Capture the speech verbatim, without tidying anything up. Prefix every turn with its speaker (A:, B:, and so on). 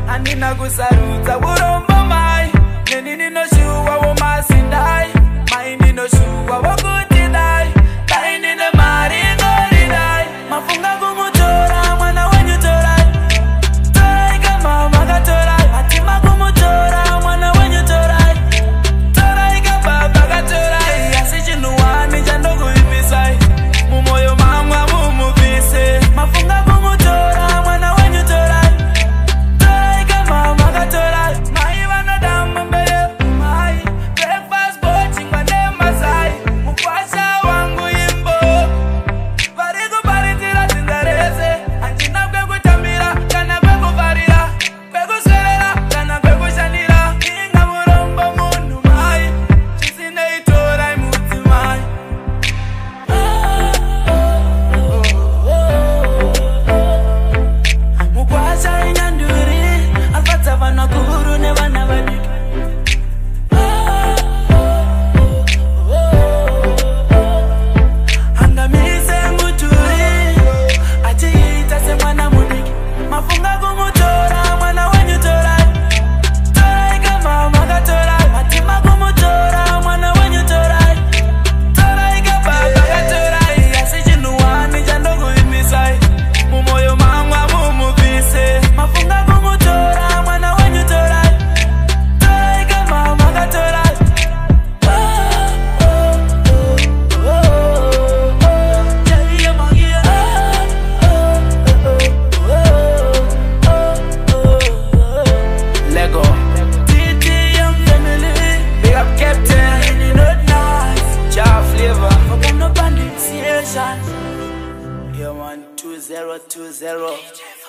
A: Anina kusarudza urombo mai. Nenini no shuwa wo masindai. Maini no shuwa wo kutidai. Kaini no mari goridai. Mafunga kumutora mwana wenyu torai. Torai kama maga torai. Matima kumutora mwana wenyu torai. Torai kama maga torai. Asichinuwani chandoku ibisai. Mumoyo mama mumuvise. Mafunga kumutora mwana wenyu torai. Torai kama maga torai. Mai vana damu mbele mai. Breakfast boching wane masai. Mukwasha wangu imbo. Varigo baritira tindarese. Anjina kwe kutambira. Kana kwe kuvarira. Kwe kuserera. Kana kwe kushanira. Inga murombo munu mai. Chisine itorai muti mai. Mukwasha inyanduri. Alfata vana kuru ne vana vadiki. Angamise muturi. Achiita se mwana mudiki. Mafunga kumutora mwana wenyu torai. Torai kama maga torai. Matima kumutora mwana wenyu torai. Torai kama maga torai. Asichinuwani chandoku ibisai. Mumoyo mama mumuvise. Mafunga kumutora mwana wenyu torai. Torai kama maga torai. Jaiya magia. Lego. T T young family. Big up Captain. You know nice. Jar flavor. Forget no bandit. Yeah man, two zero two zero.